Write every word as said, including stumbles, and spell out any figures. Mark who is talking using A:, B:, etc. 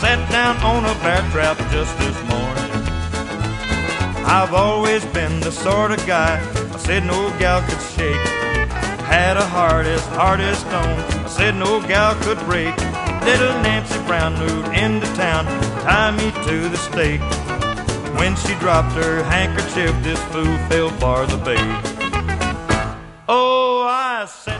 A: sat down on a bear trap just this morning. I've always been the sort of guy I said no gal could shake. Had a heart as hard as stone I said no gal could break. Little Nancy Brown moved into town, tie me to the stake. When she dropped her handkerchief, this fool fell for the bait. Oh, I said